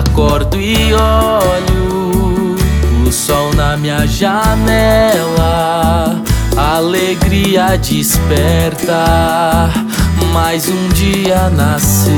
acordo e olho o sol na minha janela, a alegria desperta, mais um dia nasceu.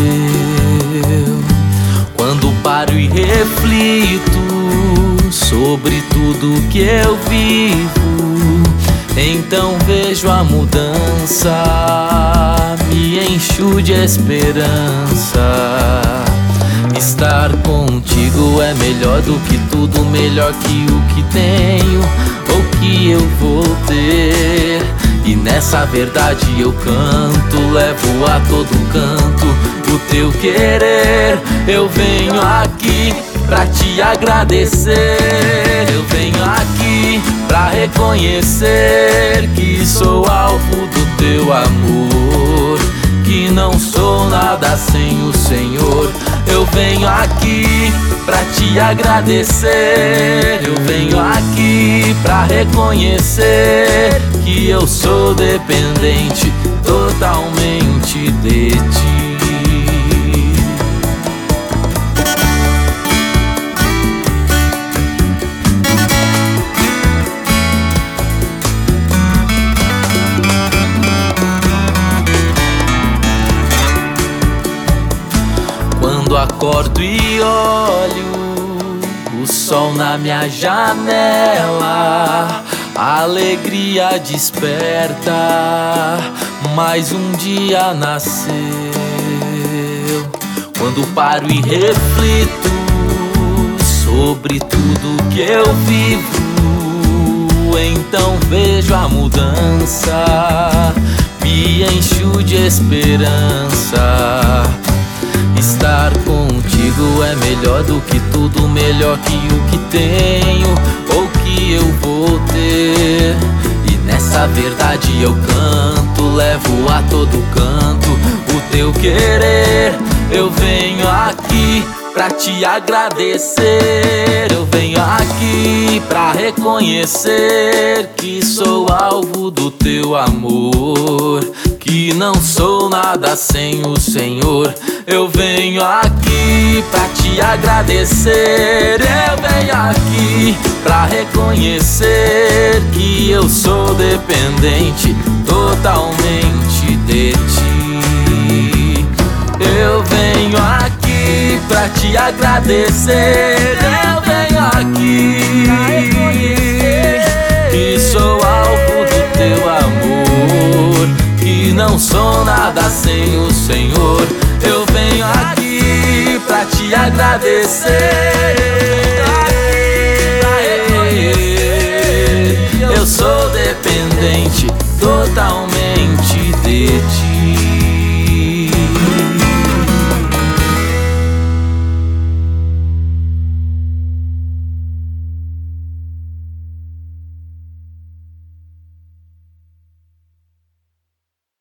Quando paro e reflito sobre tudo que eu vivo, então vejo a mudança, me encho de esperança. Estar contigo é melhor do que tudo, melhor que o que tenho ou que eu vou ter. E nessa verdade eu canto, levo a todo canto o teu querer. Eu venho aqui pra te agradecer, eu venho aqui pra reconhecer que sou alvo do teu amor, que não sou nada sem o Senhor. Eu venho aqui pra te agradecer, eu venho aqui pra reconhecer que eu sou dependente totalmente de ti. Quando acordo e olho o sol na minha janela, a alegria desperta, mais um dia nasceu. Quando paro e reflito sobre tudo que eu vivo, então vejo a mudança, me encho de esperança. Estar contigo é melhor do que tudo, melhor que o que tenho ou que eu vou ter. E nessa verdade eu canto, levo a todo canto o teu querer. Eu venho aqui pra te agradecer, eu venho aqui pra reconhecer que sou alvo do teu amor, que não sou nada sem o Senhor. Eu venho aqui pra te agradecer, eu venho aqui pra reconhecer que eu sou dependente totalmente de ti. Eu venho aqui pra te agradecer, eu venho aqui que sou alvo do teu amor, que não sou nada sem o Senhor. Eu venho aqui pra te agradecer.